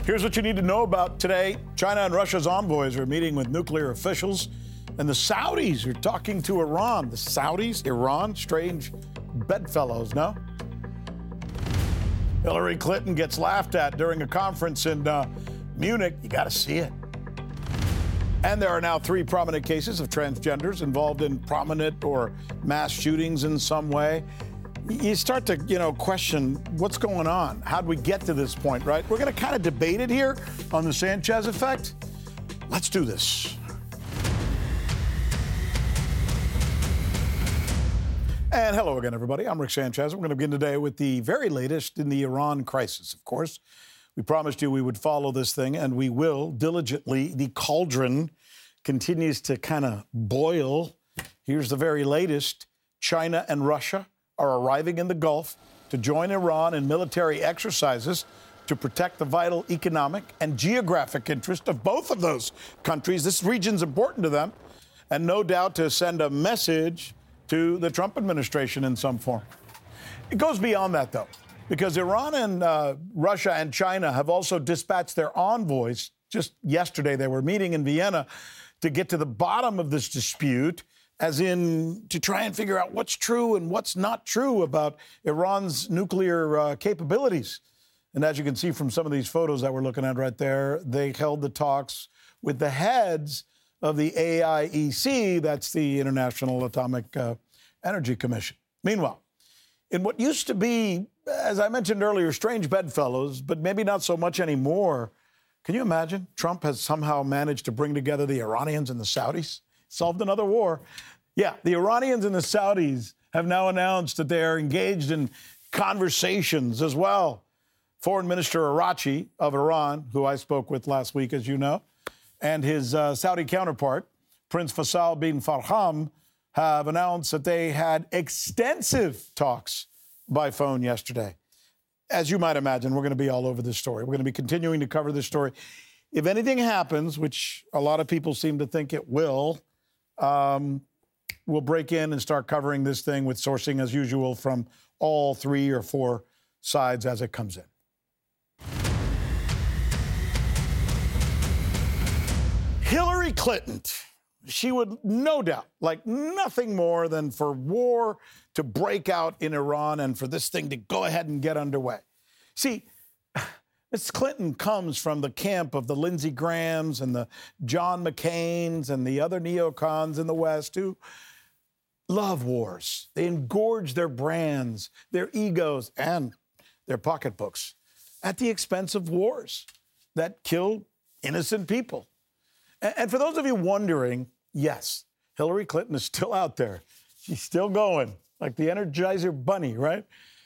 Here's what you need to know about today. China and Russia's envoys are meeting with nuclear officials, and the Saudis are talking to Iran. The Saudis, Iran, strange bedfellows, no? Hillary Clinton gets laughed at during a conference in Munich. You got to see it. And there are now 3 prominent cases of transgenders involved in prominent or mass shootings in some way. You start to, question what's going on. How'd we get to this point, right? We're going to kind of debate it here on the Sanchez effect. Let's do this. And hello again, everybody. I'm Rick Sanchez. We're going to begin today with the very latest in the Iran crisis, of course. We promised you we would follow this thing, and we will diligently. The cauldron continues to kind of boil. Here's the very latest. China and Russia are arriving in the Gulf to join Iran in military exercises to protect the vital economic and geographic interest of both of those countries. This region's important to them, and no doubt to send a message to the Trump administration in some form. It goes beyond that, though, because Iran and Russia and China have also dispatched their envoys. Just yesterday, they were meeting in Vienna to get to the bottom of this dispute, as in to try and figure out what's true and what's not true about Iran's nuclear capabilities. And as you can see from some of these photos that we're looking at right there, they held the talks with the heads of the AIEC, that's the International Atomic Energy Commission. Meanwhile, in what used to be, as I mentioned earlier, strange bedfellows, but maybe not so much anymore, can you imagine? Trump has somehow managed to bring together the Iranians and the Saudis, solved another war. Yeah, the Iranians and the Saudis have now announced that they are engaged in conversations as well. Foreign Minister Araghchi of Iran, who I spoke with last week, as you know, and his Saudi counterpart, Prince Faisal bin Farham, have announced that they had extensive talks by phone yesterday. As you might imagine, we're going to be all over this story. We're going to be continuing to cover this story. If anything happens, which a lot of people seem to think it will, we'll break in and start covering this thing with sourcing, as usual, from all 3 or 4 sides as it comes in. Hillary Clinton, she would no doubt like nothing more than for war to break out in Iran and for this thing to go ahead and get underway. See, Ms. Clinton comes from the camp of the Lindsey Grahams and the John McCains and the other neocons in the West who love wars. They engorge their brands, their egos, and their pocketbooks at the expense of wars that kill innocent people. And for those of you wondering, yes, Hillary Clinton is still out there. She's still going, like the Energizer Bunny, right?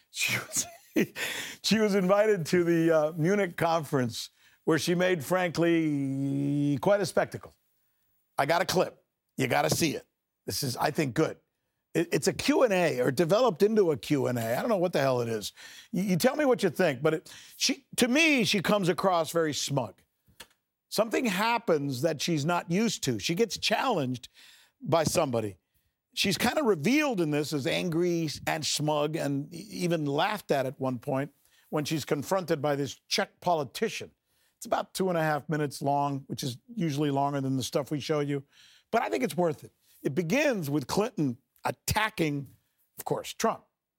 She was invited to the Munich conference where she made, frankly, quite a spectacle. I got a clip. You got to see it. This is, I think, good. It's a Q&A, or developed into a Q&A. I don't know what the hell it is. You tell me what you think. But to me, she comes across very smug. Something happens that she's not used to. She gets challenged by somebody. She's kind of revealed in this as angry and smug, and even laughed at one point when she's confronted by this Czech politician. It's about 2.5 minutes long, which is usually longer than the stuff we show you. But I think it's worth it. It begins with Clinton attacking, of course, Trump.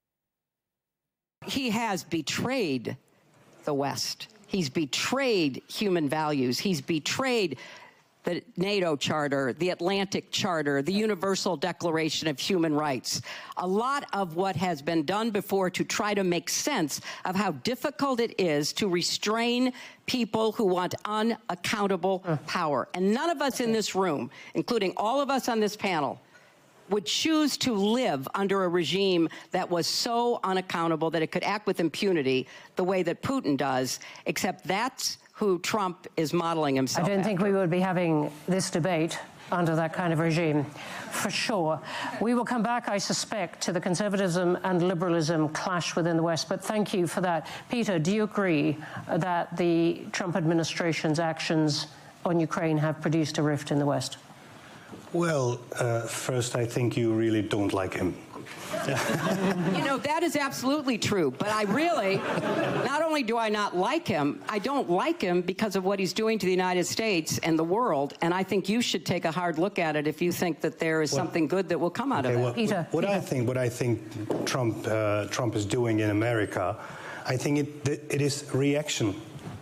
He has betrayed the West. He's betrayed human values. He's betrayed the NATO Charter, the Atlantic Charter, the Universal Declaration of Human Rights. A lot of what has been done before to try to make sense of how difficult it is to restrain people who want unaccountable power. And none of us in this room, including all of us on this panel, would choose to live under a regime that was so unaccountable that it could act with impunity the way that Putin does, except that's who Trump is modeling himself I don't after. think we would be having this debate under that kind of regime, for sure. We will come back, I suspect, to the conservatism and liberalism clash within the West, but thank you for that. Peter, do you agree that the Trump administration's actions on Ukraine have produced a rift in the West? Well, first, I think you really don't like him. You know, that is absolutely true. But I really, not only do I not like him, I don't like him because of what he's doing to the United States and the world. And I think you should take a hard look at it if you think that there is something good that will come out of it. Peter, what I think Trump is doing in America, I think it is reaction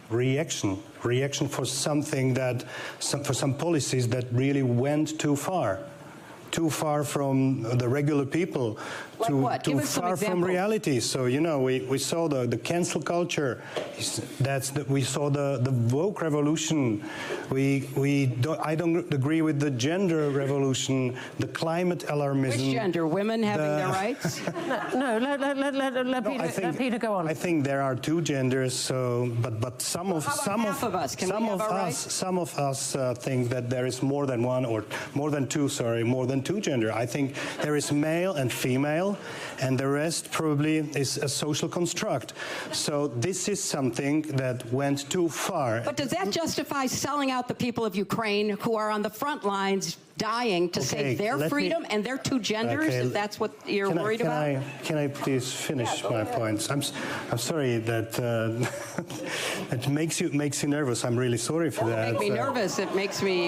for something that, for some policies that really went too far from the regular people, like too far from reality. So, you know, we saw the cancel culture. We saw the woke revolution. I don't agree with the gender revolution, the climate alarmism. Which gender? Women having their rights? No, let Peter go on. I think there are two genders. So, but some of us? Can we have our rights? Some of us think that there is more than one or more than two gender. I think there is male and female, and the rest probably is a social construct. So this is something that went too far. But does that justify selling out the people of Ukraine who are on the front lines dying to save their freedom and their two genders, if that's what you're worried about? Can I please finish my points? I'm sorry that it makes you nervous. I'm really sorry for that. It makes me nervous. It makes me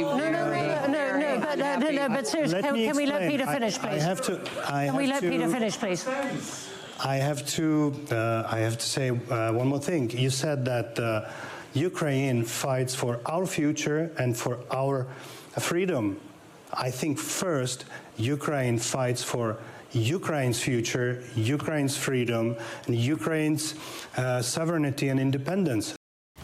but seriously, can we let Peter finish, please? Can we let Peter finish, please? I have to say one more thing. You said that Ukraine fights for our future and for our freedom. I think first Ukraine fights for Ukraine's future, Ukraine's freedom, and Ukraine's sovereignty and independence.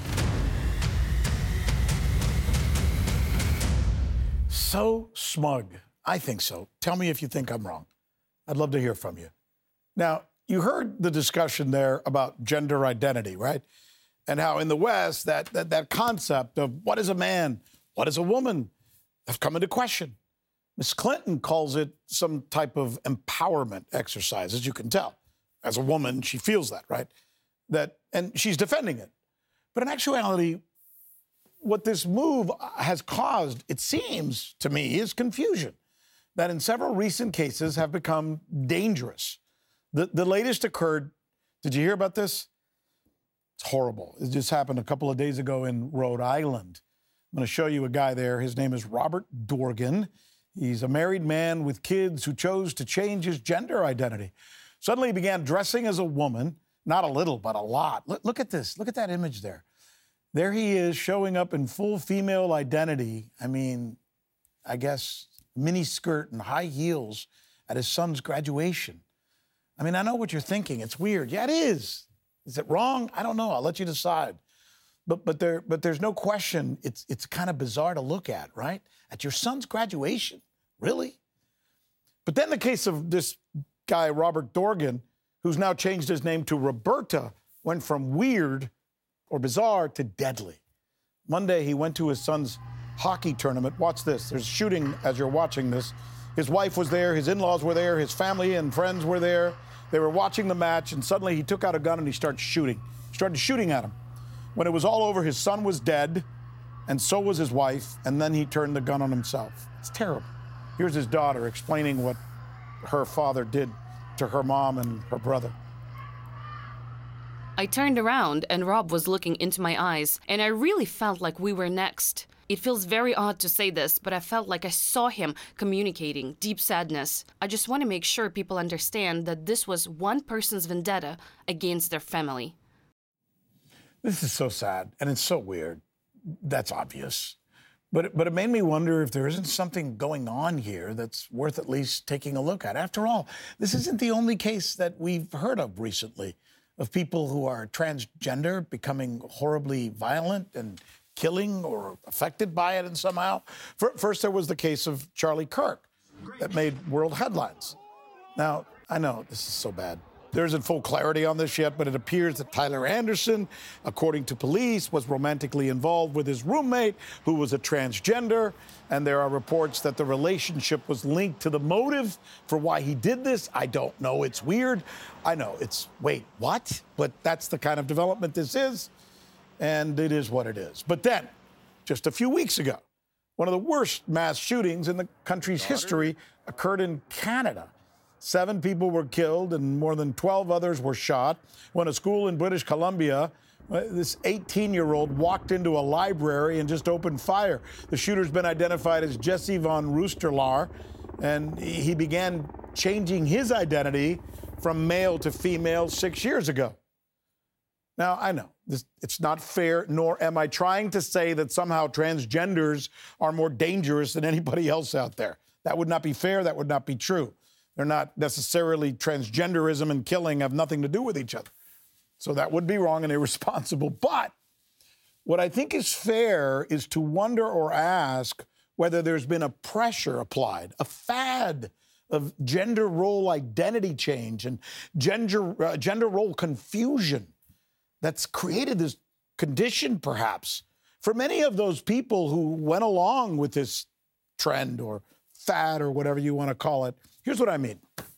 So smug. I think so. Tell me if you think I'm wrong. I'd love to hear from you. Now, you heard the discussion there about gender identity, right? And how in the West, that concept of what is a man, what is a woman, have come into question. Ms. Clinton calls it some type of empowerment exercise, as you can tell. As a woman, she feels that, right? And she's defending it. But in actuality, what this move has caused, it seems to me, is confusion that in several recent cases have become dangerous. The latest occurred, did you hear about this? It's horrible. It just happened a couple of days ago in Rhode Island. I'm going to show you a guy there. His name is Robert Dorgan. He's a married man with kids who chose to change his gender identity. Suddenly he began dressing as a woman, not a little, but a lot. Look at this. Look at that image there. There he is showing up in full female identity. I mean, I guess mini skirt and high heels at his son's graduation. I mean, I know what you're thinking. It's weird. Yeah, it is. Is it wrong? I don't know. I'll let you decide. But there's no question it's kind of bizarre to look at, right? At your son's graduation? Really? But then the case of this guy, Robert Dorgan, who's now changed his name to Roberta, went from weird or bizarre to deadly. Monday, he went to his son's hockey tournament. Watch this. There's shooting as you're watching this. His wife was there. His in-laws were there. His family and friends were there. They were watching the match, and suddenly he took out a gun and he started shooting. He started shooting at him. When it was all over, his son was dead, and so was his wife, and then he turned the gun on himself. It's terrible. Here's his daughter explaining what her father did to her mom and her brother. I turned around, and Rob was looking into my eyes, and I really felt like we were next. It feels very odd to say this, but I felt like I saw him communicating deep sadness. I just want to make sure people understand that this was one person's vendetta against their family. This is so sad, and it's so weird. That's obvious. But it made me wonder if there isn't something going on here that's worth at least taking a look at. After all, this isn't the only case that we've heard of recently of people who are transgender becoming horribly violent and killing or affected by it in somehow. First, there was the case of Charlie Kirk that made world headlines. Now, I know this is so bad. There isn't full clarity on this yet, but it appears that Tyler Anderson, according to police, was romantically involved with his roommate, who was a transgender. And there are reports that the relationship was linked to the motive for why he did this. I don't know. It's weird. I know. Wait, what? But that's the kind of development this is. And it is what it is. But then, just a few weeks ago, one of the worst mass shootings in the country's history occurred in Canada. 7 people were killed and more than 12 others were shot when a school in British Columbia, this 18-year-old walked into a library and just opened fire. The shooter's been identified as Jesse von Roosterlaar, and he began changing his identity from male to female 6 years ago. Now, I know it's not fair, nor am I trying to say that somehow transgenders are more dangerous than anybody else out there. That would not be fair. That would not be true. They're not necessarily, transgenderism and killing have nothing to do with each other. So that would be wrong and irresponsible. But what I think is fair is to wonder or ask whether there's been a pressure applied, a fad of gender role identity change and gender role confusion that's created this condition, perhaps, for many of those people who went along with this trend or fad or whatever you want to call it. Here's what I mean.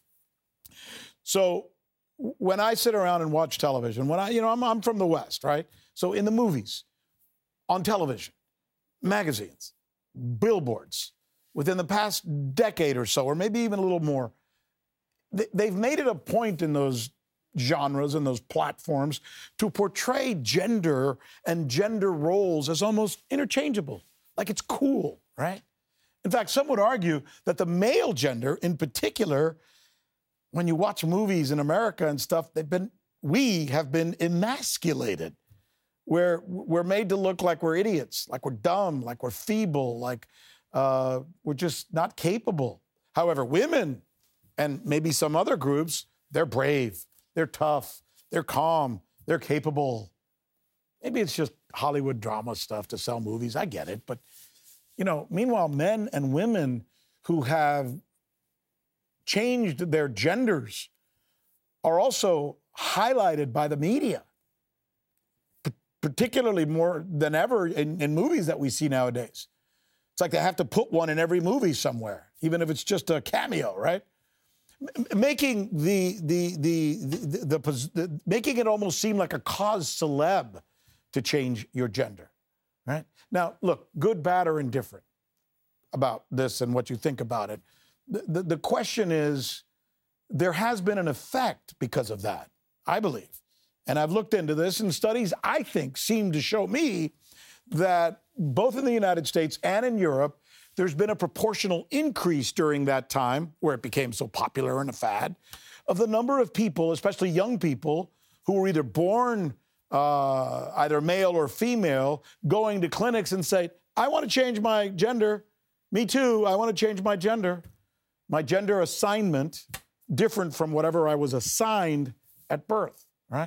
So when I sit around and watch television, I'm from the West, right? So in the movies, on television, magazines, billboards, within the past decade or so, or maybe even a little more, they've made it a point in those genres and those platforms to portray gender and gender roles as almost interchangeable, like it's cool, right? In fact, some would argue that the male gender in particular, when you watch movies in America and stuff, we have been emasculated. We're made to look like we're idiots, like we're dumb, like we're feeble, like we're just not capable. However, women and maybe some other groups, they're brave, they're tough, they're calm, they're capable. Maybe it's just Hollywood drama stuff to sell movies. I get it. But, meanwhile, men and women who have changed their genders are also highlighted by the media, particularly more than ever in movies that we see nowadays. It's like they have to put one in every movie somewhere, even if it's just a cameo, right? Making making it almost seem like a cause celeb to change your gender, right? Now, look, good, bad, or indifferent about this and what you think about it. The question is, there has been an effect because of that, I believe. And I've looked into this, and studies, I think, seem to show me that both in the United States and in Europe, there's been a proportional increase during that time, where it became so popular and a fad, of the number of people, especially young people, who were either born either male or female, going to clinics and say, I want to change my gender. Me too, I want to change my gender. My gender assignment, different from whatever I was assigned at birth, right?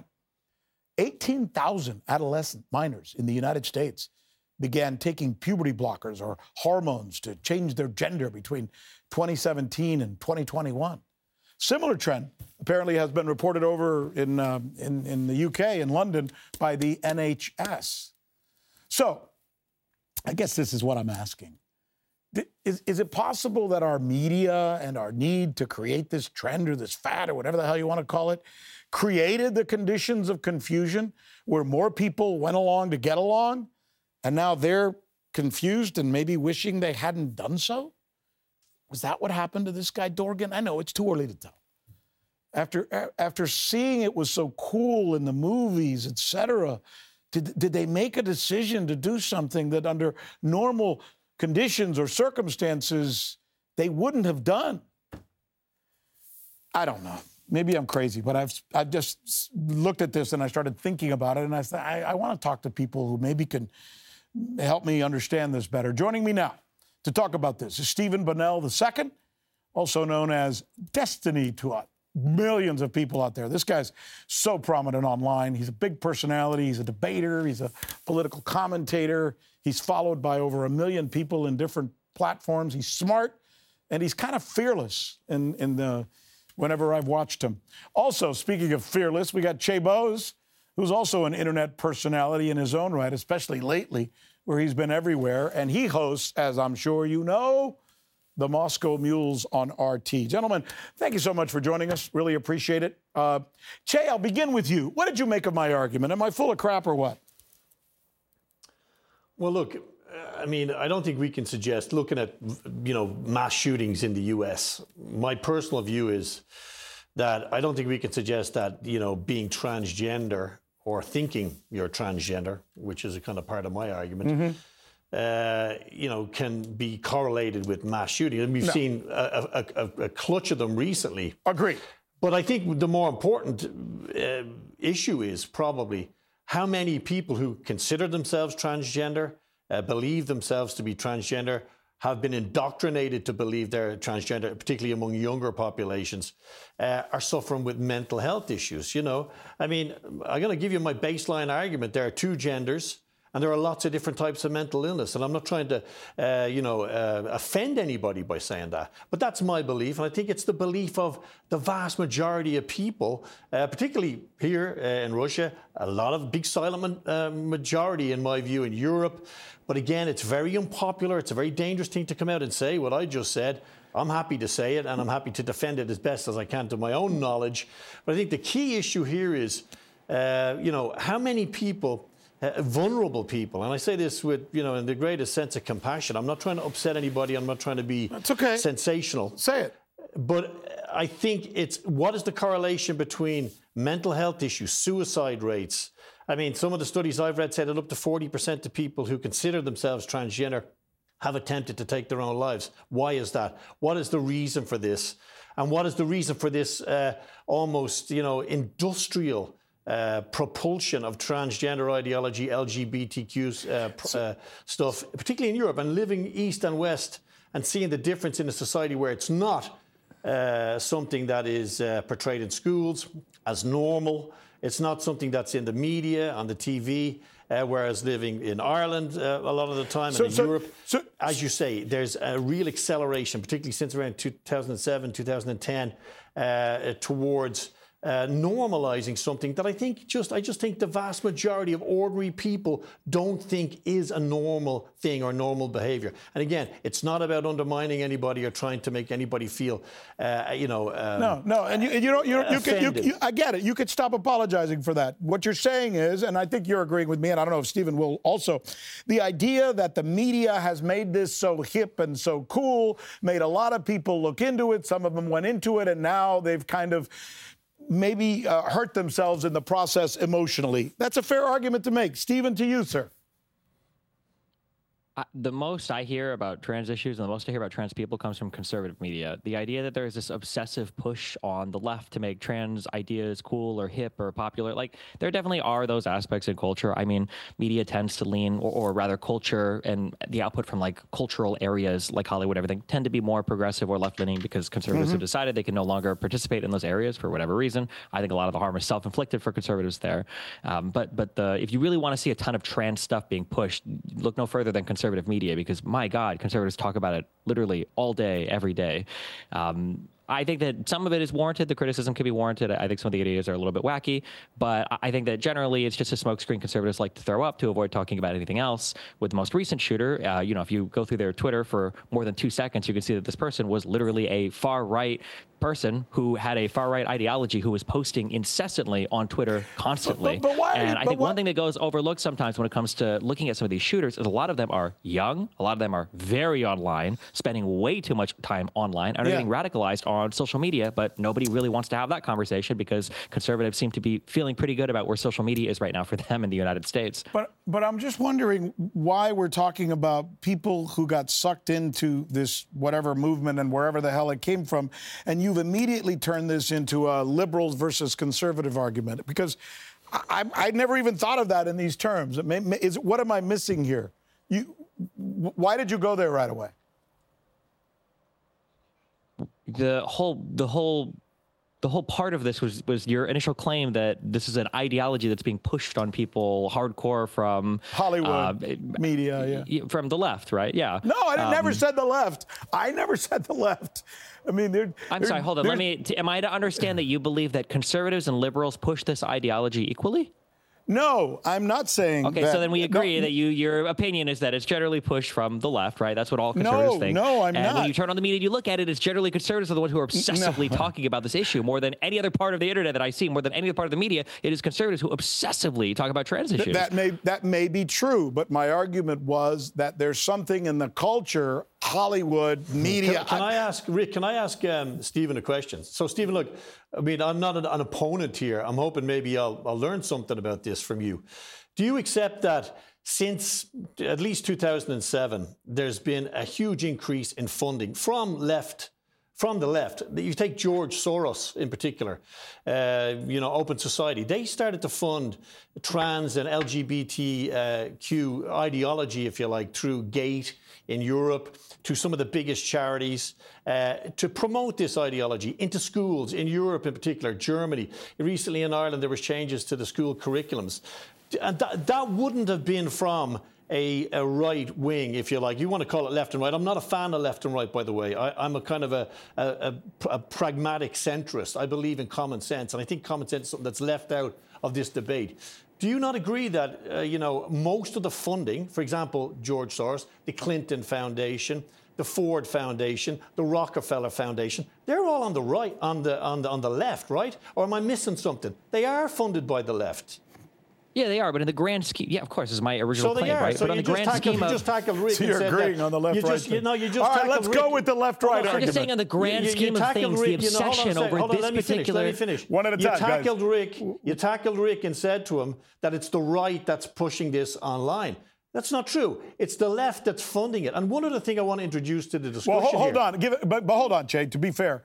18,000 adolescent minors in the United States began taking puberty blockers or hormones to change their gender between 2017 and 2021. Similar trend apparently has been reported over in the UK, in London, by the NHS. So I guess this is what I'm asking. Is it possible that our media and our need to create this trend or this fad or whatever the hell you want to call it created the conditions of confusion where more people went along to get along, and now they're confused and maybe wishing they hadn't done so? Was that what happened to this guy Dorgan? I know it's too early to tell. After seeing it was so cool in the movies, et cetera, did they make a decision to do something that under normal conditions or circumstances they wouldn't have done? I don't know. Maybe I'm crazy, but I've just looked at this and I started thinking about it, and I said, I want to talk to people who maybe can help me understand this better. Joining me now to talk about this is Stephen Bunnell II, also known as Destiny to millions of people out there. This guy's so prominent online. He's a big personality. He's a debater. He's a political commentator. He's followed by over 1 million people in different platforms. He's smart, and he's kind of fearless whenever I've watched him. Also, speaking of fearless, we got Che Bose, who's also an internet personality in his own right, especially lately, where he's been everywhere. And he hosts, as I'm sure you know, the Moscow Mules on RT. Gentlemen, thank you so much for joining us. Really appreciate it. Che, I'll begin with you. What did you make of my argument? Am I full of crap or what? Well, look, I mean, I don't think we can suggest, looking at, mass shootings in the U.S., my personal view is that I don't think we can suggest that, being transgender or thinking you're transgender, which is a kind of part of my argument, can be correlated with mass shootings. And we've seen a clutch of them recently. Agree. But I think the more important issue is probably how many people who consider themselves transgender, believe themselves to be transgender, have been indoctrinated to believe they're transgender, particularly among younger populations, are suffering with mental health issues. I mean, I'm going to give you my baseline argument. There are two genders, and there are lots of different types of mental illness. And I'm not trying to, offend anybody by saying that. But that's my belief. And I think it's the belief of the vast majority of people, particularly here in Russia, a lot of big silent majority, in my view, in Europe. But again, it's very unpopular. It's a very dangerous thing to come out and say what I just said. I'm happy to say it, and I'm happy to defend it as best as I can to my own knowledge. But I think the key issue here is, how many people, vulnerable people, and I say this with, in the greatest sense of compassion. I'm not trying to upset anybody. I'm not trying to be sensational. Say it. But I think it's, what is the correlation between mental health issues, suicide rates? I mean, some of the studies I've read said that up to 40% of people who consider themselves transgender have attempted to take their own lives. Why is that? What is the reason for this? And what is the reason for this almost, industrial propulsion of transgender ideology, LGBTQ stuff, particularly in Europe, and living east and west and seeing the difference in a society where it's not something that is portrayed in schools as normal. It's not something that's in the media, on the TV, whereas living in Ireland a lot of the time and in Europe, as you say, there's a real acceleration, particularly since around 2007, 2010, towards normalizing something that I just think the vast majority of ordinary people don't think is a normal thing or normal behavior. And again, it's not about undermining anybody or trying to make anybody feel, no. And I get it. You could stop apologizing for that. What you're saying is, and I think you're agreeing with me, and I don't know if Stephen will also, the idea that the media has made this so hip and so cool, made a lot of people look into it. Some of them went into it, and now they've kind of maybe hurt themselves in the process emotionally. That's a fair argument to make. Stephen, to you, sir. The most I hear about trans issues and the most I hear about trans people comes from conservative media. The idea that there is this obsessive push on the left to make trans ideas cool or hip or popular, like there definitely are those aspects in culture. I mean, media tends to lean, or rather culture and the output from like cultural areas like Hollywood, everything, tend to be more progressive or left-leaning because conservatives have decided they can no longer participate in those areas for whatever reason. I think a lot of the harm is self-inflicted for conservatives there. But if you really want to see a ton of trans stuff being pushed, look no further than conservative media, because my God, conservatives talk about it literally all day, every day. I think that some of it is warranted. The criticism can be warranted. I think some of the ideas are a little bit wacky, but I think that generally it's just a smokescreen conservatives like to throw up to avoid talking about anything else. With the most recent shooter, if you go through their Twitter for more than 2 seconds, you can see that this person was literally a far-right person who had a far-right ideology who was posting incessantly on Twitter constantly. And I think one thing that goes overlooked sometimes when it comes to looking at some of these shooters is a lot of them are young, a lot of them are very online, spending way too much time online, and are getting radicalized on social media, but nobody really wants to have that conversation because conservatives seem to be feeling pretty good about where social media is right now for them in the United States. But I'm just wondering why we're talking about people who got sucked into this whatever movement and wherever the hell it came from, and you've immediately turned this into a liberals versus conservative argument, because I never even thought of that in these terms. What am I missing here? Why did you go there right away? The whole part of this was your initial claim that this is an ideology that's being pushed on people hardcore from Hollywood media, from the left, right? Yeah. No, I never said the left. I never said the left. I mean, I'm sorry. Hold on. Am I to understand that you believe that conservatives and liberals push this ideology equally? No, I'm not saying Okay, that. so then we agree No, that your opinion is that it's generally pushed from the left, right? That's what all conservatives think. No, I'm and not. when you turn on the media and you look at it, it's generally conservatives are the ones who are obsessively talking about this issue more than any other part of the internet that I see, more than any other part of the media. It is conservatives who obsessively talk about trans issues. That may be true, but my argument was that there's something in the culture, Hollywood, media. Can I ask, Rick, Stephen a question? So, Stephen, look, I mean, I'm not an opponent here. I'm hoping maybe I'll learn something about this from you. Do you accept that since at least 2007, there's been a huge increase in funding from the left? You take George Soros in particular, Open Society. They started to fund trans and LGBTQ ideology, if you like, through GATE in Europe, to some of the biggest charities, to promote this ideology into schools in Europe in particular, Germany. Recently in Ireland, there was changes to the school curriculums. And that wouldn't have been from a right wing, if you like. You want to call it left and right. I'm not a fan of left and right, by the way. I'm a kind of a pragmatic centrist. I believe in common sense, and I think common sense is something that's left out of this debate. Do you not agree that, most of the funding, for example, George Soros, the Clinton Foundation, the Ford Foundation, the Rockefeller Foundation, they're all on the right, on the left, right? Or am I missing something? They are funded by the left. Yeah, they are, but in the grand scheme, yeah, of course, is my original so claim, right? So but on you the grand scheme you just tackled Rick. So you're agreeing on the left-right thing. You just all right, tackled let's Rick. go with the left-right argument. I'm just saying on the grand scheme of things, the obsession over this particular... Let me finish. One at a time, guys. You tackled Rick and said to him that it's the right that's pushing this online. That's not true. It's the left that's funding it. And one other thing I want to introduce to the discussion Well, hold on. But hold on, Jay. To be fair,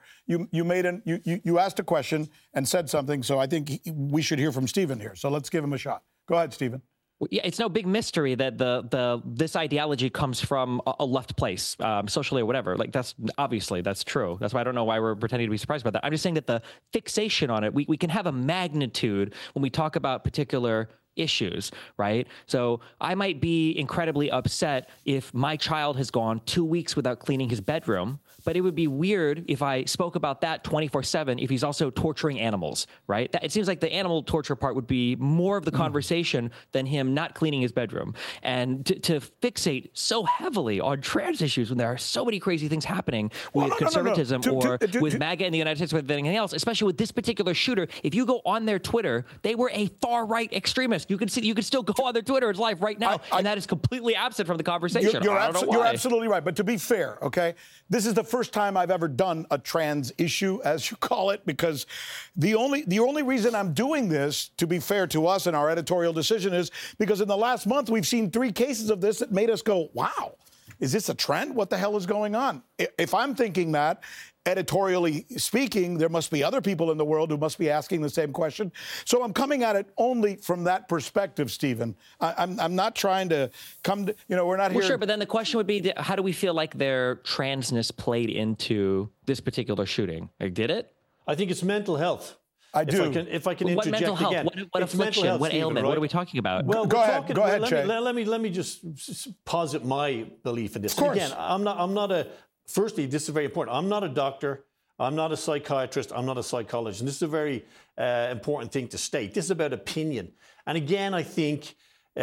you asked a question and said something, so I think we should hear from Stephen here. So let's give him a shot. Go ahead, Stephen. Yeah, it's no big mystery that this ideology comes from a left place, socially or whatever. Like that's true. That's why I don't know why we're pretending to be surprised about that. I'm just saying that the fixation on it, we can have a magnitude when we talk about particular issues, right? So I might be incredibly upset if my child has gone 2 weeks without cleaning his bedroom, but it would be weird if I spoke about that 24/7 if he's also torturing animals, right? It seems like the animal torture part would be more of the conversation than him not cleaning his bedroom. And to fixate so heavily on trans issues when there are so many crazy things happening with conservatism or with MAGA in the United States, with anything else, especially with this particular shooter, if you go on their Twitter, they were a far-right extremist. You can still go on their Twitter. It's live right now, and that is completely absent from the conversation. You're you're absolutely right. But to be fair, okay, this is the first time I've ever done a trans issue, as you call it, because the only reason I'm doing this, to be fair to us and our editorial decision, is because in the last month we've seen 3 cases of this that made us go, wow, is this a trend? What the hell is going on? If I'm thinking that, editorially speaking, there must be other people in the world who must be asking the same question. So I'm coming at it only from that perspective, Stephen. I'm not trying to come to, we're not here. Well, sure, but then the question would be, how do we feel like their transness played into this particular shooting? Like, did it? I think it's mental health. I do. If I can what interject mental health? again. What affliction? What Stephen, ailment? right? What are we talking about? Well, go ahead, Jay. Let me just posit my belief in this. Of course. And again, I'm not a. Firstly, this is very important. I'm not a doctor. I'm not a psychiatrist. I'm not a psychologist. And this is a very important thing to state. This is about opinion. And again, I think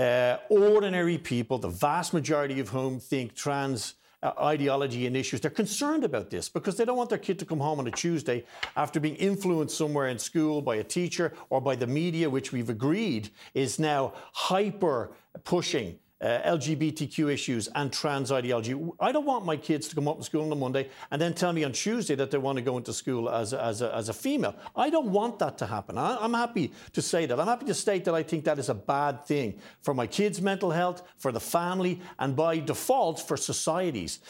ordinary people, the vast majority of whom think trans ideology and issues, they're concerned about this because they don't want their kid to come home on a Tuesday after being influenced somewhere in school by a teacher or by the media, which we've agreed is now hyper pushing LGBTQ issues and trans ideology. I don't want my kids to come up to school on a Monday and then tell me on Tuesday that they want to go into school as a female. I don't want that to happen. I'm happy to say that. I'm happy to state that I think that is a bad thing for my kids' mental health, for the family, and by default for societies.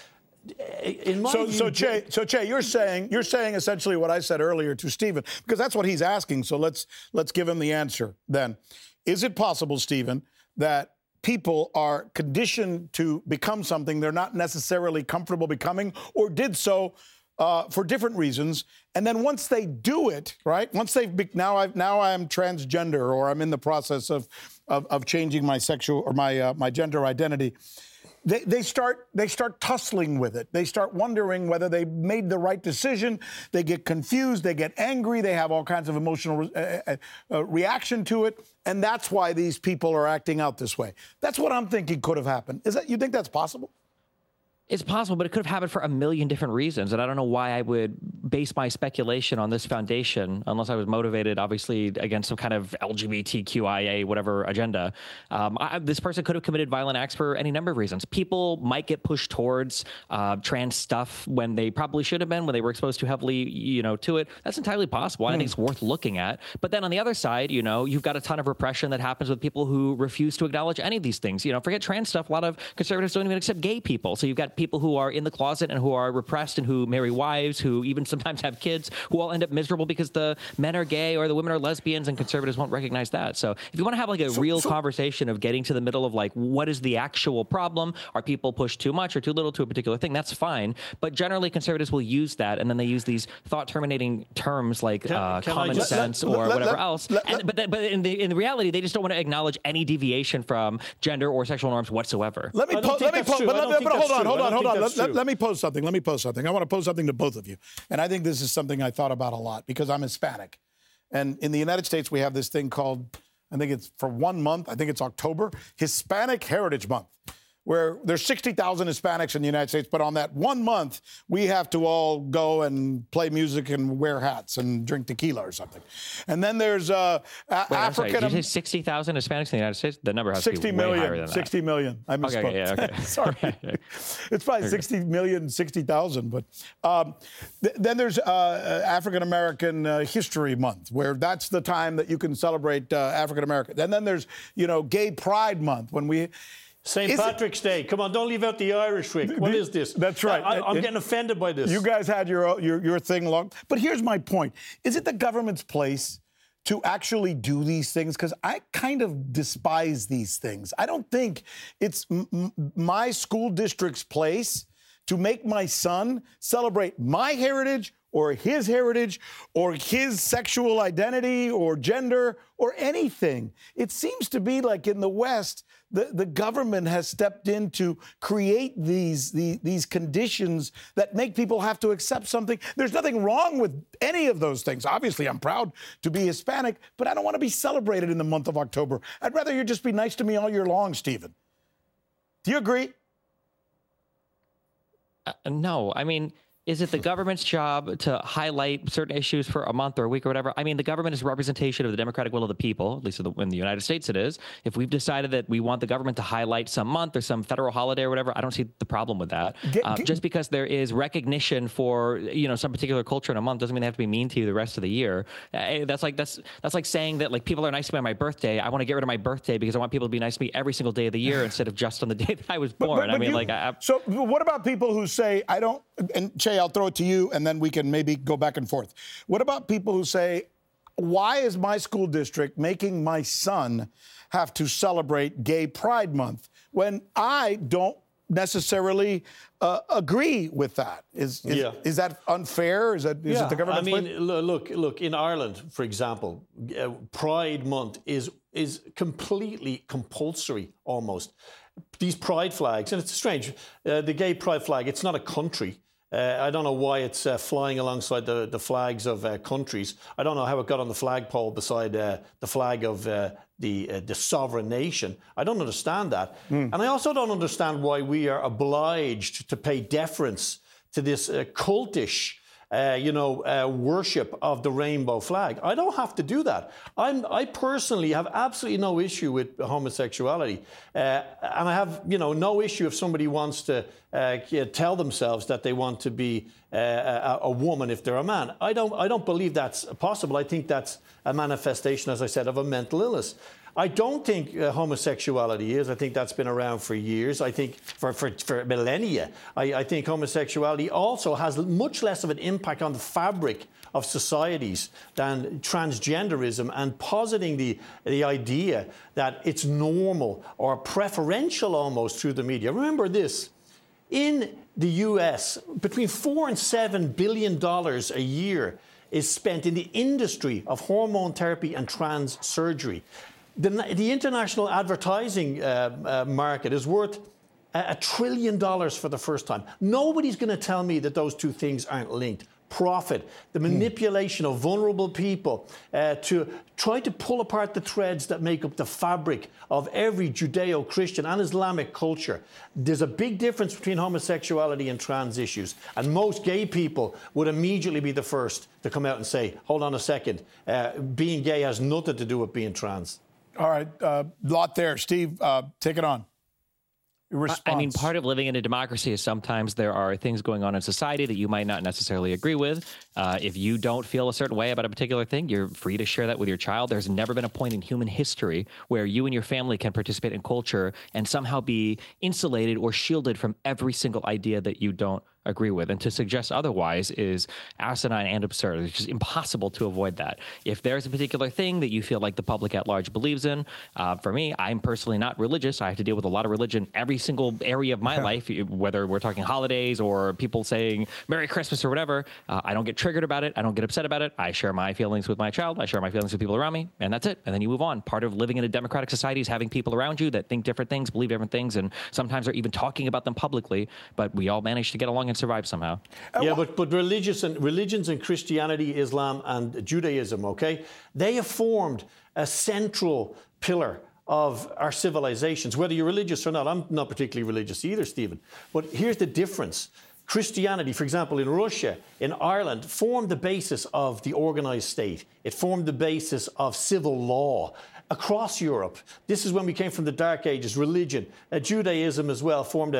In my view, so Jay, you're saying essentially what I said earlier to Stephen, because that's what he's asking. So let's give him the answer then. Is it possible, Stephen, that people are conditioned to become something they're not necessarily comfortable becoming, or did so for different reasons, and then once they do it, right? Once they've now I'm transgender, or I'm in the process of changing my sexual or my gender identity. they start tussling with it. They start wondering whether they made the right decision. They get confused. They get angry. They have all kinds of emotional reaction to it. And that's why these people are acting out this way. That's what I'm thinking could have happened. You think that's possible? It's possible, but it could have happened for a million different reasons. And I don't know why I would base my speculation on this foundation unless I was motivated, obviously, against some kind of LGBTQIA, whatever agenda. This person could have committed violent acts for any number of reasons. People might get pushed towards trans stuff when they probably should have been, when they were exposed too heavily, to it. That's entirely possible. I think it's worth looking at. But then on the other side, you've got a ton of repression that happens with people who refuse to acknowledge any of these things. Forget trans stuff. A lot of conservatives don't even accept gay people. So you've got people who are in the closet and who are repressed and who marry wives, who even sometimes have kids, who all end up miserable because the men are gay or the women are lesbians, and conservatives won't recognize that. So if you want to have like a real conversation of getting to the middle of like, what is the actual problem? Are people pushed too much or too little to a particular thing? That's fine. But generally conservatives will use that, and then they use these thought-terminating terms like common sense or whatever else. But in the reality, they just don't want to acknowledge any deviation from gender or sexual norms whatsoever. Let me pose something. I want to pose something to both of you. And I think this is something I thought about a lot because I'm Hispanic. And in the United States, we have this thing called, I think it's for 1 month, I think it's October, Hispanic Heritage Month, where there's 60,000 Hispanics in the United States, but on that 1 month, we have to all go and play music and wear hats and drink tequila or something. And then there's African... Did you say 60,000 Hispanics in the United States? The number has to be way higher than that. 60 million. I misspoke. Okay. Sorry. It's probably 60 million, 60,000. But then there's African American History Month, where that's the time that you can celebrate African American. And then there's, Gay Pride Month, when we... St. Patrick's Day. Come on, don't leave out the Irish, Rick. What is this? That's right. I'm getting offended by this. You guys had your thing long. But here's my point. Is it the government's place to actually do these things? Because I kind of despise these things. I don't think it's my school district's place to make my son celebrate my heritage or his heritage or his sexual identity or gender or anything. It seems to be like in the West, the government has stepped in to create these conditions that make people have to accept something. There's nothing wrong with any of those things. Obviously, I'm proud to be Hispanic, but I don't want to be celebrated in the month of October. I'd rather you just be nice to me all year long, Stephen. Do you agree? No. I mean, is it the government's job to highlight certain issues for a month or a week or whatever? I mean, the government is a representation of the democratic will of the people, at least in the United States it is. If we've decided that we want the government to highlight some month or some federal holiday or whatever, I don't see the problem with that. Just because there is recognition for, some particular culture in a month doesn't mean they have to be mean to you the rest of the year. That's like saying that like people are nice to me on my birthday. I want to get rid of my birthday because I want people to be nice to me every single day of the year instead of just on the day that I was born. So what about people who say, I don't, and Che, I'll throw it to you, and then we can maybe go back and forth. What about people who say, why is my school district making my son have to celebrate Gay Pride Month when I don't necessarily agree with that? Is that unfair? Is it the government's place? Look, in Ireland, for example, Pride Month is completely compulsory almost. These pride flags, and it's strange, the gay pride flag, it's not a country. I don't know why it's flying alongside the flags of countries. I don't know how it got on the flagpole beside the flag of the sovereign nation. I don't understand that. And I also don't understand why we are obliged to pay deference to this cultish worship of the rainbow flag. I don't have to do that. I personally have absolutely no issue with homosexuality. And I have, no issue if somebody wants to tell themselves that they want to be a woman if they're a man. I don't believe that's possible. I think that's a manifestation, as I said, of a mental illness. I don't think homosexuality is. I think that's been around for years. I think for millennia. I think homosexuality also has much less of an impact on the fabric of societies than transgenderism, and positing the idea that it's normal or preferential almost through the media. Remember this. In the U.S., between $4 and $7 billion a year is spent in the industry of hormone therapy and trans surgery. The international advertising market is worth $1 trillion for the first time. Nobody's going to tell me that those two things aren't linked. Profit, the manipulation of vulnerable people to try to pull apart the threads that make up the fabric of every Judeo-Christian and Islamic culture. There's a big difference between homosexuality and trans issues. And most gay people would immediately be the first to come out and say, hold on a second, being gay has nothing to do with being trans. All right, lot there. Steve, take it on. Response. I mean, part of living in a democracy is sometimes there are things going on in society that you might not necessarily agree with. If you don't feel a certain way about a particular thing, you're free to share that with your child. There's never been a point in human history where you and your family can participate in culture and somehow be insulated or shielded from every single idea that you don't agree with. And to suggest otherwise is asinine and absurd. It's just impossible to avoid that. If there's a particular thing that you feel like the public at large believes in, for me, I'm personally not religious. I have to deal with a lot of religion every single area of my life, whether we're talking holidays or people saying Merry Christmas or whatever. I don't get triggered about it. I don't get upset about it. I share my feelings with my child. I share my feelings with people around me, and that's it. And then you move on. Part of living in a democratic society is having people around you that think different things, believe different things, and sometimes are even talking about them publicly, but we all manage to get along and survive somehow. Yeah, but religions and Christianity, Islam and Judaism, okay, they have formed a central pillar of our civilizations, whether you're religious or not. I'm not particularly religious either, Stephen. But here's the difference. Christianity, for example, in Russia, in Ireland, formed the basis of the organized state. It formed the basis of civil law. Across Europe, this is when we came from the Dark Ages, religion, Judaism as well formed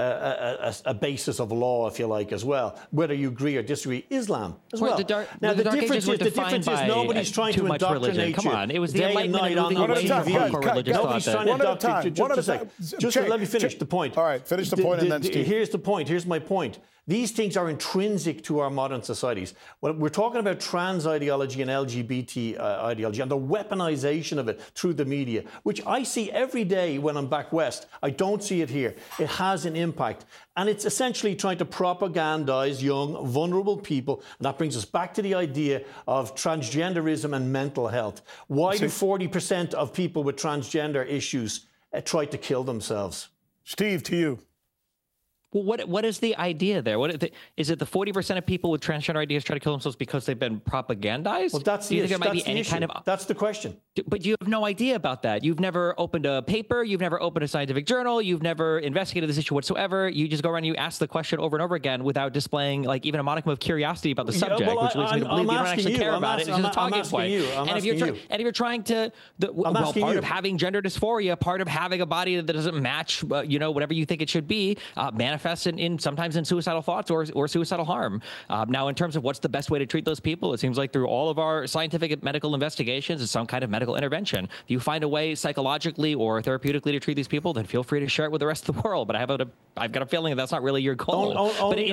a basis of law, if you like, as well, whether you agree or disagree. Islam as well. The difference is nobody's trying to indoctrinate you. Come on, it was the day and night on Enlightenment TV. Nobody's trying to indoctrinate you. Just a second. Just let me finish the point. All right, finish the point and then Steve. Here's the point. Here's my point. These things are intrinsic to our modern societies. When we're talking about trans ideology and LGBT ideology and the weaponization of it through the media, which I see every day when I'm back west. I don't see it here. It has an impact. And it's essentially trying to propagandize young, vulnerable people. And that brings us back to the idea of transgenderism and mental health. Why do 40% of people with transgender issues try to kill themselves? Steve, to you. Well, what is the idea there? Is it the 40% of people with transgender ideas try to kill themselves because they've been propagandized? Well, that's the issue. That's the question. But you have no idea about that. You've never opened a paper. You've never opened a scientific journal. You've never investigated this issue whatsoever. You just go around and you ask the question over and over again without displaying like even a modicum of curiosity about the subject, which leads me to believe you don't actually care about it. It's just a talking point. And if you're trying to, part of having gender dysphoria, part of having a body that doesn't match, whatever you think it should be, manifests sometimes in suicidal thoughts or suicidal harm. Now, in terms of what's the best way to treat those people, it seems like through all of our scientific and medical investigations, it's some kind of medical intervention. If you find a way psychologically or therapeutically to treat these people, then feel free to share it with the rest of the world. But I've got a feeling that that's not really your goal. Only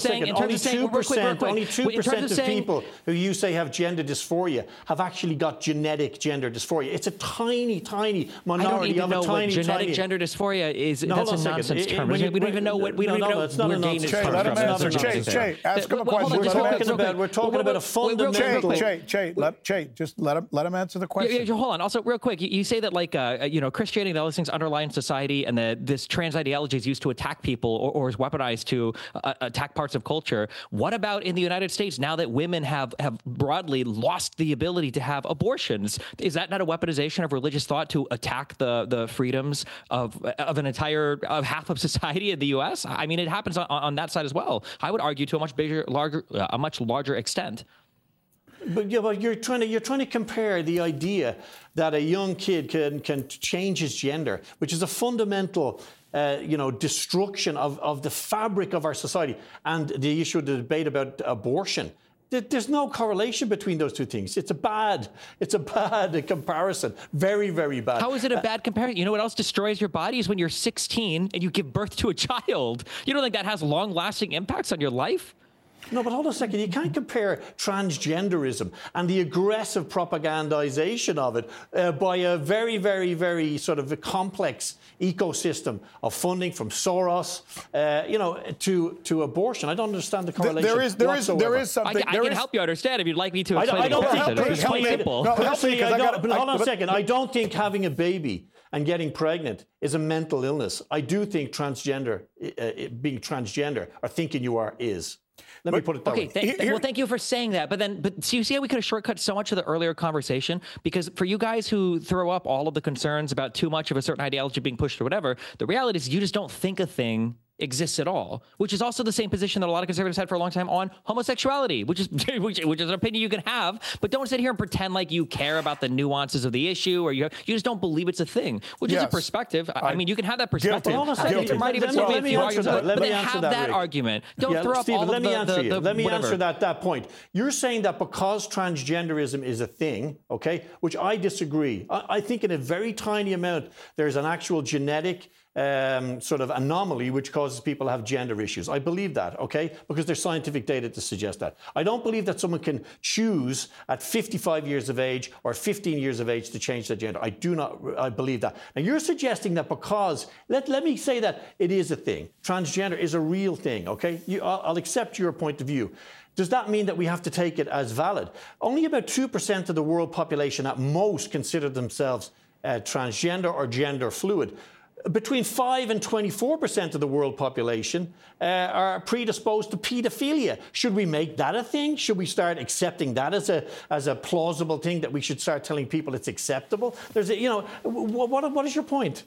2% of people who you say have gender dysphoria have actually got genetic gender dysphoria. It's a tiny, tiny minority of a tiny, genetic gender dysphoria is. That's a nonsense term. We don't even know what we don't even know. It's not a nonsense term. Let him answer. Che, ask him a question. We're talking about a fundamental. Che, just let him answer the question. Hold on. Also, real quick, you say that Christianity and all those things underlie in society, and that this trans ideology is used to attack people or is weaponized to attack parts of culture. What about in the United States now that women have broadly lost the ability to have abortions? Is that not a weaponization of religious thought to attack the freedoms of an entire half of society in the U.S.? I mean, it happens on that side as well. I would argue to a much larger extent. But you're trying to compare the idea that a young kid can change his gender, which is a fundamental destruction of the fabric of our society, and the issue of the debate about abortion. There's no correlation between those two things. It's a bad comparison. Very, very bad. How is it a bad comparison? You know what else destroys your body is when you're 16 and you give birth to a child. You don't think that has long-lasting impacts on your life? No, but hold on a second. You can't compare transgenderism and the aggressive propagandization of it by a very, very, very sort of a complex ecosystem of funding from Soros, to abortion. I don't understand the correlation. There is something. I can help you understand if you'd like me to explain I don't think it's quite simple. Personally, but hold on a second. I don't think having a baby and getting pregnant is a mental illness. I do think being transgender or thinking you are is. Let me put it that way. Well, thank you for saying that. But so you see how we could have shortcut so much of the earlier conversation? Because for you guys who throw up all of the concerns about too much of a certain ideology being pushed or whatever, the reality is you just don't think a thing exists at all, which is also the same position that a lot of conservatives had for a long time on homosexuality, which is an opinion you can have, but don't sit here and pretend like you care about the nuances of the issue, or you just don't believe it's a thing, which is a perspective. I mean, you can have that perspective. Let me answer that argument. Don't throw up Stephen, all of the Let me answer that point. You're saying that because transgenderism is a thing, okay, which I disagree. I think in a very tiny amount there's an actual genetic sort of anomaly which causes people to have gender issues. I believe that, okay? Because there's scientific data to suggest that. I don't believe that someone can choose at 55 years of age or 15 years of age to change their gender. I believe that. Now, you're suggesting that because, let me say that it is a thing. Transgender is a real thing, okay? I'll accept your point of view. Does that mean that we have to take it as valid? Only about 2% of the world population at most consider themselves transgender or gender fluid. Between 5 and 24% of the world population are predisposed to paedophilia. Should we make that a thing? Should we start accepting that as a plausible thing that we should start telling people it's acceptable? What is your point?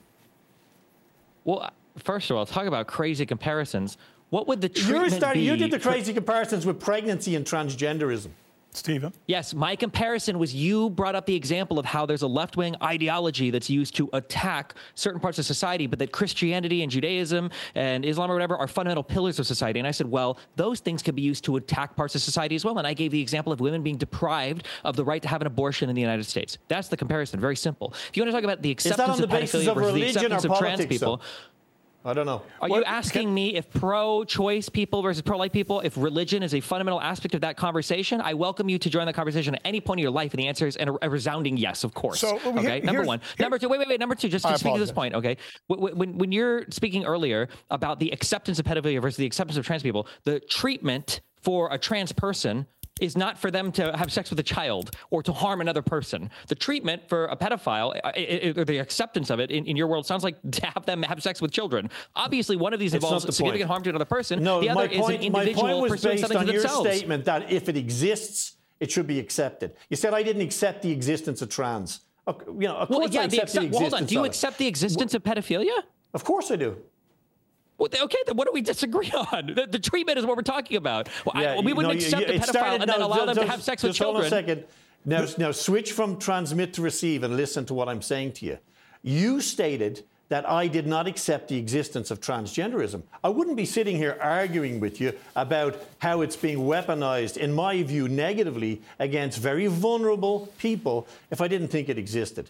Well, first of all, talk about crazy comparisons. What would the treatment be? You did the crazy comparisons with pregnancy and transgenderism. Stephen? Yes, my comparison was you brought up the example of how there's a left-wing ideology that's used to attack certain parts of society, but that Christianity and Judaism and Islam or whatever are fundamental pillars of society. And I said, well, those things can be used to attack parts of society as well. And I gave the example of women being deprived of the right to have an abortion in the United States. That's the comparison. Very simple. If you want to talk about the acceptance of pedophilia versus the acceptance of trans people, I don't know. Are you asking me if pro-choice people versus pro-life people, if religion is a fundamental aspect of that conversation? I welcome you to join the conversation at any point in your life, and the answer is a resounding yes, of course. So, okay, number one. Number two, wait. Number two, just to speak to this point, okay? When you're speaking earlier about the acceptance of pedophilia versus the acceptance of trans people, the treatment for a trans person is not for them to have sex with a child or to harm another person. The treatment for a pedophile, or the acceptance of it in your world, sounds like to have them have sex with children. Obviously, one of these involves significant harm to another person. No, the other is an individual pursuing something to themselves. My point was based on your statement that if it exists, it should be accepted. You said I didn't accept the existence of trans. Of course I accept the existence hold on. Do you accept the existence of pedophilia? Of course I do. Well, okay, then what do we disagree on? The treatment is what we're talking about. Well, we wouldn't accept a pedophile and then allow them to have sex with children. Hold on a second. Now switch from transmit to receive and listen to what I'm saying to you. You stated that I did not accept the existence of transgenderism. I wouldn't be sitting here arguing with you about how it's being weaponized, in my view, negatively against very vulnerable people if I didn't think it existed.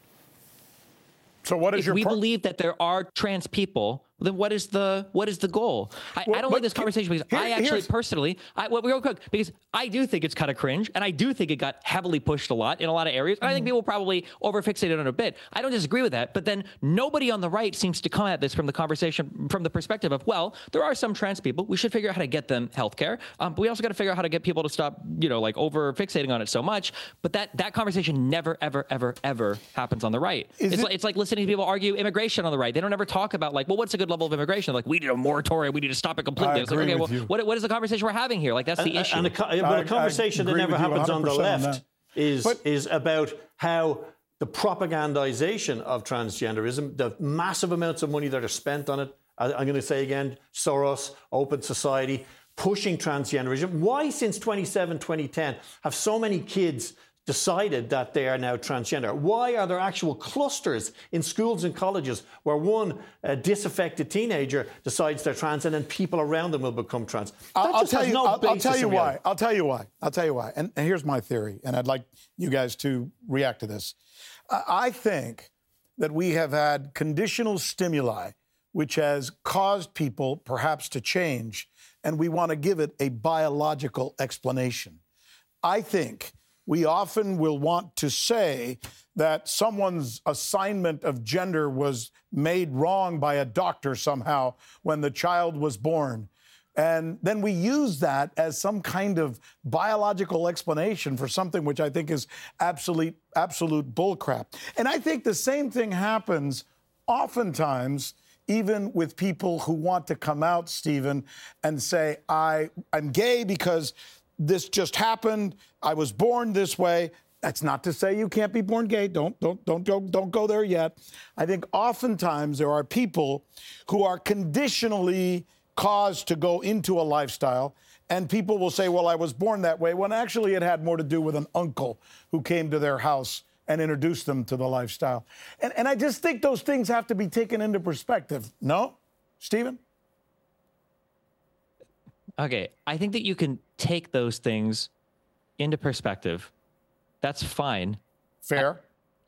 So what is if we believe that there are trans people, then what is the goal? I don't like this conversation because I actually personally, real quick, because I do think it's kind of cringe, and I do think it got heavily pushed a lot in a lot of areas. And I think people probably overfixated on it a bit. I don't disagree with that, but then nobody on the right seems to come at this from the conversation, from the perspective of, well, there are some trans people. We should figure out how to get them healthcare, but we also got to figure out how to get people to stop, over fixating on it so much. But that conversation never, ever, ever, ever happens on the right. It's like listening to people argue immigration on the right. They don't ever talk about what's a good level of immigration? Like, we need a moratorium. We need to stop it completely. It's like, okay, well, what is the conversation we're having here? Like, that's the issue. But a conversation that never happens on the left is about how the propagandization of transgenderism, the massive amounts of money that are spent on it, I'm going to say again, Soros, Open Society, pushing transgenderism. Why, since 2010, have so many kids decided that they are now transgender? Why are there actual clusters in schools and colleges where one disaffected teenager decides they're trans and then people around them will become trans? I'll tell you why. And here's my theory, and I'd like you guys to react to this. I think that we have had conditional stimuli which has caused people perhaps to change. and we want to give it a biological explanation. I think we often will want to say that someone's assignment of gender was made wrong by a doctor somehow when the child was born. And then we use that as some kind of biological explanation for something which I think is absolute bullcrap. And I think the same thing happens oftentimes even with people who want to come out, Stephen, and say, I'm gay because this just happened. I was born this way. That's not to say you can't be born gay. Don't go there yet. I think oftentimes there are people who are conditionally caused to go into a lifestyle, and people will say, well, I was born that way, when actually it had more to do with an uncle who came to their house and introduced them to the lifestyle. And I just think those things have to be taken into perspective. No? Stephen? Okay, I think that you can take those things into perspective. That's fine. Fair.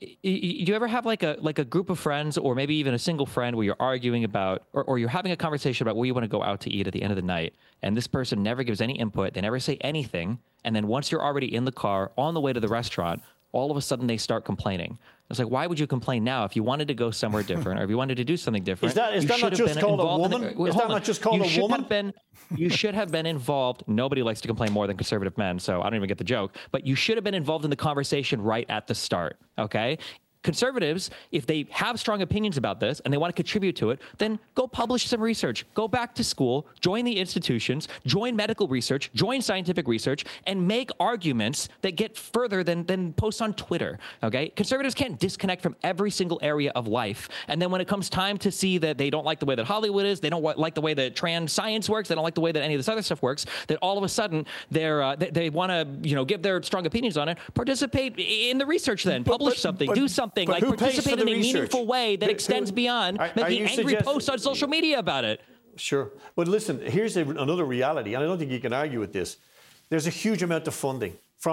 You ever have like a group of friends, or maybe even a single friend, where you're arguing about, or you're having a conversation about where you want to go out to eat at the end of the night, and this person never gives any input, they never say anything, and then once you're already in the car on the way to the restaurant, all of a sudden they start complaining. It's like, why would you complain now? If you wanted to go somewhere different, or if you wanted to do something different, is that not just called a woman? Is that not just called a woman? You should have been involved. Nobody likes to complain more than conservative men, so I don't even get the joke. But you should have been involved in the conversation right at the start, okay? Conservatives, if they have strong opinions about this and they want to contribute to it, then go publish some research. Go back to school, join the institutions, join medical research, join scientific research, and make arguments that get further than posts on Twitter, okay? Conservatives can't disconnect from every single area of life. And then when it comes time to see that they don't like the way that Hollywood is, they don't like the way that trans science works, they don't like the way that any of this other stuff works, that all of a sudden they want to give their strong opinions on it, participate in the research then, publish something, do something. Like participate in a meaningful way that extends beyond making angry posts on social media about it. Sure. But listen, here's another reality, and I don't think you can argue with this. There's a huge amount of funding.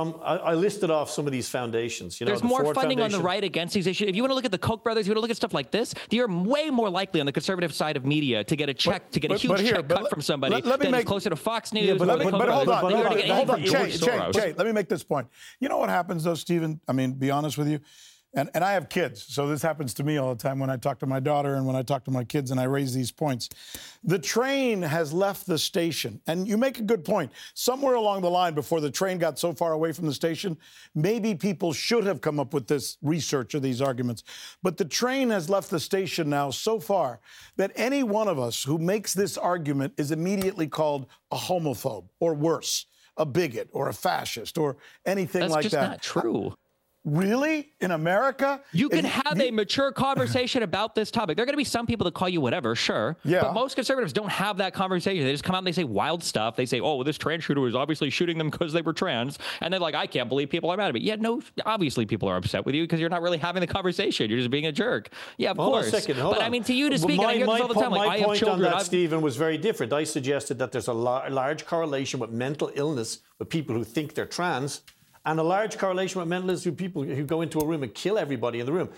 I listed off some of these foundations. There's more funding on the right against these issues. If you want to look at the Koch brothers, you want to look at stuff like this, you're way more likely on the conservative side of media to get a check, to get a huge check cut from somebody that is closer to Fox News. Yeah, but hold on. Jay, let me make this point. You know what happens, though, Stephen? I mean, be honest with you. And I have kids, so this happens to me all the time when I talk to my daughter and when I talk to my kids and I raise these points. The train has left the station, and you make a good point. Somewhere along the line, before the train got so far away from the station, maybe people should have come up with this research or these arguments. But the train has left the station now so far that any one of us who makes this argument is immediately called a homophobe, or worse, a bigot or a fascist or anything like that. That's just not true. Really? In America? You can have a mature conversation about this topic. There are going to be some people that call you whatever, sure. Yeah. But most conservatives don't have that conversation. They just come out and they say wild stuff. They say, oh, well, this trans shooter was obviously shooting them because they were trans. And they're like, I can't believe people are mad at me. Yeah, no, obviously people are upset with you because you're not really having the conversation. You're just being a jerk. Yeah, of course. Hold on a second. But I mean, to you to speak, and I hear this all the time. Like, I have children. My point on that, Stephen, was very different. I suggested that there's a large correlation with mental illness with people who think they're trans, and a large correlation with mental illness with people who go into a room and kill everybody in the room.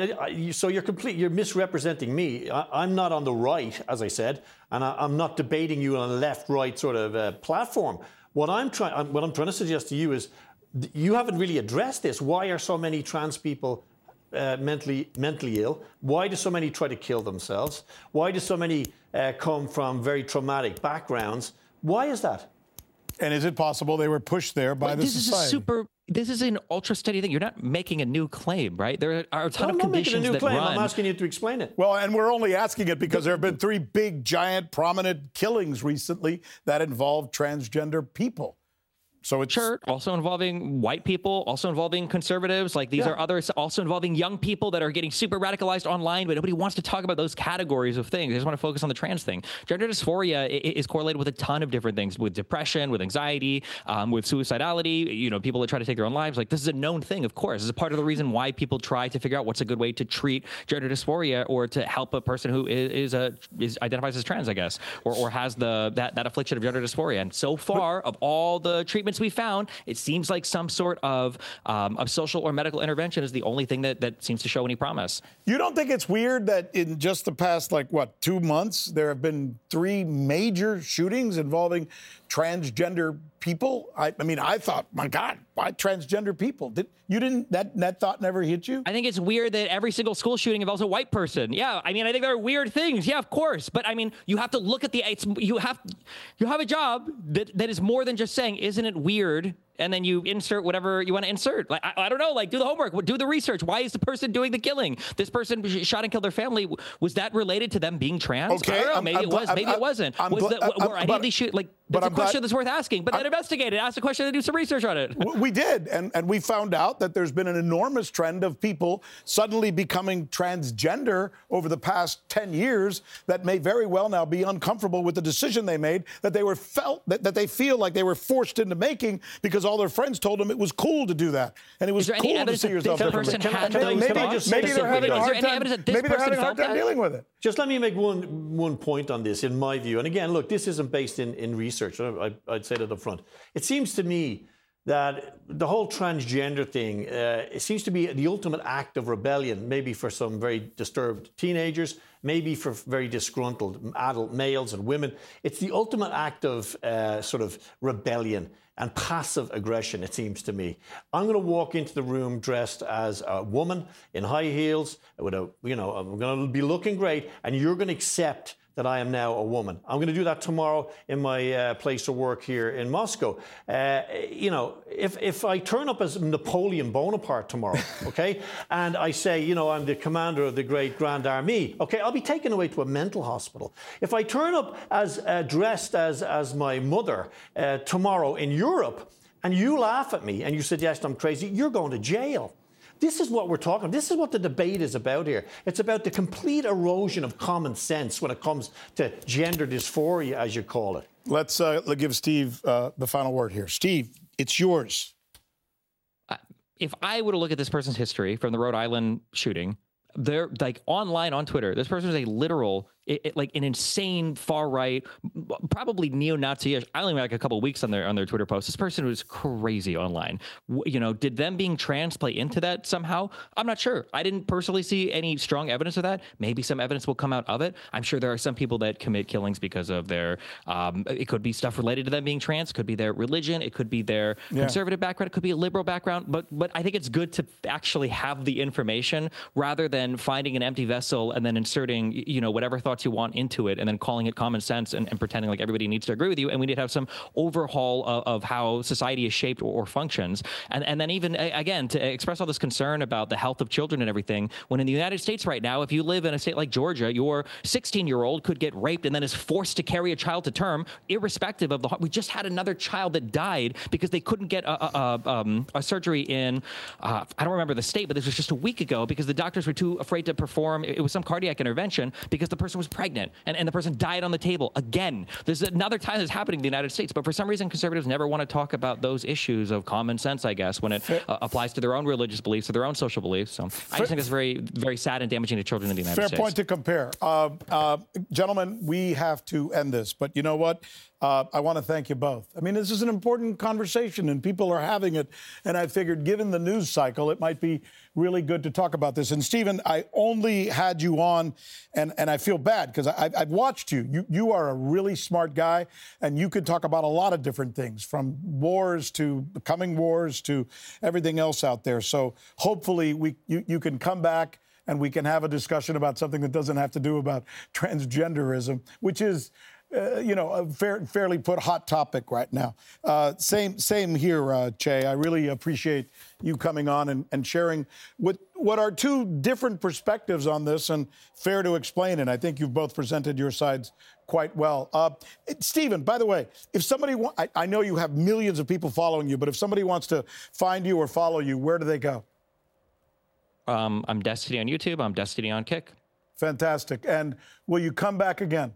So you're misrepresenting me. I'm not on the right, as I said, and I'm not debating you on a left-right sort of platform. What I'm trying to suggest to you is you haven't really addressed this. Why are so many trans people mentally ill? Why do so many try to kill themselves? Why do so many come from very traumatic backgrounds? Why is that? And is it possible they were pushed there by the society? This is an ultra steady thing. You're not making a new claim, right? There are a ton of conditions that run. I'm asking you to explain it. Well, and we're only asking it because there have been 3 big, giant, prominent killings recently that involve transgender people. So it's also involving white people, also involving conservatives. Like these are others, also involving young people that are getting super radicalized online, but nobody wants to talk about those categories of things. They just want to focus on the trans thing. Gender dysphoria is correlated with a ton of different things, with depression, with anxiety, with suicidality, people that try to take their own lives. Like this is a known thing, of course. This is part of the reason why people try to figure out what's a good way to treat gender dysphoria or to help a person who is identifies as trans, I guess, or has that affliction of gender dysphoria. And so far, of all the treatments evidence we found, it seems like some sort of social or medical intervention is the only thing that seems to show any promise. You don't think it's weird that in just the past, 2 months, there have been 3 major shootings involving transgender people? I mean, I thought, my God, why transgender people? That thought never hit you? I think it's weird that every single school shooting involves a white person. Yeah, I mean, I think there are weird things. Yeah, of course. But I mean, you have to look at you have a job that is more than just saying, isn't it weird? And then you insert whatever you want to insert. Like, I don't know, do the homework, do the research. Why is the person doing the killing? This person shot and killed their family. Was that related to them being trans? Okay, I don't know. Maybe it was. Maybe it wasn't. Were any of these shoot? That's a question that's worth asking. But then investigate it. Ask the question and do some research on it. We did, and we found out that there's been an enormous trend of people suddenly becoming transgender over the past 10 years that may very well now be uncomfortable with the decision they made that they feel like they were forced into making because all their friends told them it was cool to do that, and it was cool to see yourself differently. Maybe they're having a hard time dealing with it. Just let me make one point on this, in my view. And again, look, this isn't based in research. I'd say that up front. It seems to me that the whole transgender thing, it seems to be the ultimate act of rebellion, maybe for some very disturbed teenagers, maybe for very disgruntled adult males and women. It's the ultimate act of sort of rebellion and passive aggression, it seems to me. I'm going to walk into the room dressed as a woman in high heels, with I'm going to be looking great, and you're going to accept that I am now a woman. I'm going to do that tomorrow in my place of work here in Moscow. If I turn up as Napoleon Bonaparte tomorrow, okay, and I say, I'm the commander of the great Grand Army, okay, I'll be taken away to a mental hospital. If I turn up as dressed as my mother tomorrow in Europe, and you laugh at me and you suggest I'm crazy, you're going to jail. This is what we're talking about. This is what the debate is about here. It's about the complete erosion of common sense when it comes to gender dysphoria, as you call it. Let's give Steve the final word here. Steve, it's yours. If I were to look at this person's history from the Rhode Island shooting, they're online on Twitter. This person is a literal, an insane far right, probably neo-Nazi-ish. I only had a couple of weeks on their Twitter posts. This person was crazy online. Did them being trans play into that somehow? I'm not sure. I didn't personally see any strong evidence of that. Maybe some evidence will come out of it. I'm sure there are some people that commit killings because of their. It could be stuff related to them being trans. It could be their religion. It could be their conservative background. It could be a liberal background. But I think it's good to actually have the information rather than finding an empty vessel and then inserting, whatever thoughts you want into it and then calling it common sense and pretending like everybody needs to agree with you. And we need to have some overhaul of how society is shaped or functions. And then even, again, to express all this concern about the health of children and everything, when in the United States right now, if you live in a state like Georgia, your 16-year-old could get raped and then is forced to carry a child to term, irrespective of we just had another child that died because they couldn't get a surgery in, I don't remember the state, but this was just a week ago because the doctors were too afraid to perform. It was some cardiac intervention because the person was pregnant and the person died on the table. Again, there's another time that's happening in the United States, but for some reason conservatives never want to talk about those issues of common sense, I guess, when it applies to their own religious beliefs or their own social beliefs. So I just think it's very, very sad and damaging to children in the United States. Fair point to compare. Gentlemen, we have to end this, but you know what? I want to thank you both. I mean, this is an important conversation, and people are having it. And I figured, given the news cycle, it might be really good to talk about this. And Stephen, I only had you on, and I feel bad because I've watched you. You are a really smart guy, and you could talk about a lot of different things, from wars to coming wars to everything else out there. So hopefully you can come back and we can have a discussion about something that doesn't have to do about transgenderism, which is a fairly put hot topic right now. Same here, Che. I really appreciate you coming on and sharing what are two different perspectives on this, and fair to explain. And I think you've both presented your sides quite well. Stephen, by the way, if somebody I know you have millions of people following you, but if somebody wants to find you or follow you, where do they go? I'm Destiny on YouTube. I'm Destiny on Kick. Fantastic. And will you come back again?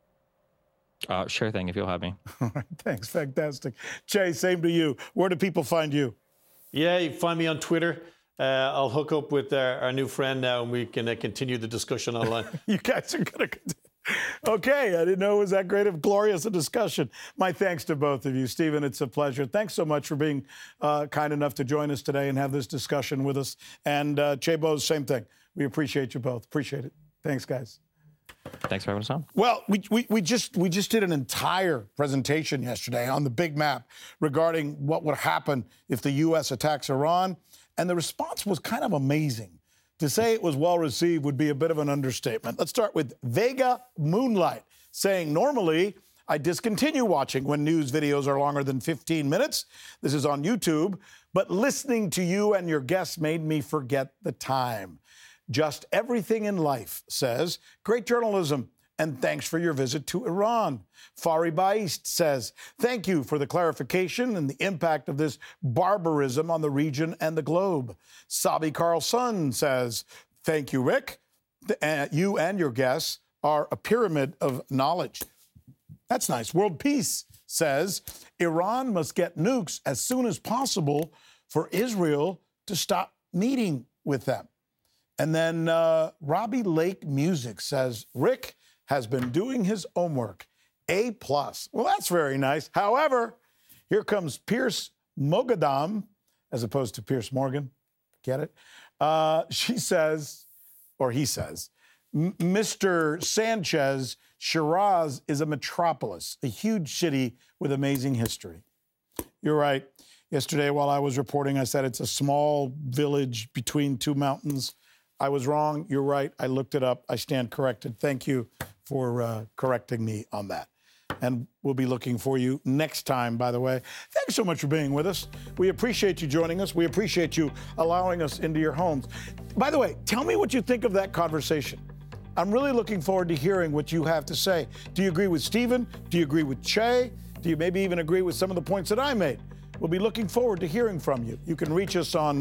Sure thing, if you'll have me. All right, thanks. Fantastic. Che, same to you. Where do people find you? Yeah, you can find me on Twitter. I'll hook up with our new friend now, and we can continue the discussion online. You guys are going to Okay, I didn't know it was that great of glorious a discussion. My thanks to both of you. Stephen, it's a pleasure. Thanks so much for being kind enough to join us today and have this discussion with us. And Chebo, same thing. We appreciate you both. Appreciate it. Thanks, guys. Thanks for having us on. Well, we just did an entire presentation yesterday on the big map regarding what would happen if the U.S. attacks Iran, and the response was kind of amazing. To say it was well received would be a bit of an understatement. Let's start with Vega Moonlight, saying, normally I discontinue watching when news videos are longer than 15 minutes. This is on YouTube, but listening to you and your guests made me forget the time. Just everything in life, says, great journalism, and thanks for your visit to Iran. Fari Baist says, thank you for the clarification and the impact of this barbarism on the region and the globe. Sabi Carlson says, thank you, Rick. You and your guests are a pyramid of knowledge. That's nice. World Peace says, Iran must get nukes as soon as possible for Israel to stop meeting with them. And then Robbie Lake Music says, Rick has been doing his homework. A+. Well, that's very nice. However, here comes Pierce Mogadam, as opposed to Pierce Morgan. Get it? She says, or he says, Mr. Sanchez, Shiraz is a metropolis, a huge city with amazing history. You're right. Yesterday, while I was reporting, I said it's a small village between two mountains. I was wrong. You're right. I looked it up. I stand corrected. Thank you for correcting me on that. And we'll be looking for you next time, by the way. Thanks so much for being with us. We appreciate you joining us. We appreciate you allowing us into your homes. By the way, tell me what you think of that conversation. I'm really looking forward to hearing what you have to say. Do you agree with Stephen? Do you agree with Che? Do you maybe even agree with some of the points that I made? We'll be looking forward to hearing from you. You can reach us on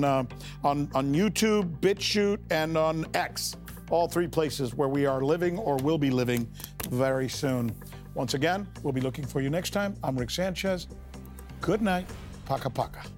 YouTube, BitChute, and on X, all three places where we are living or will be living very soon. Once again, we'll be looking for you next time. I'm Rick Sanchez. Good night. Paka paka.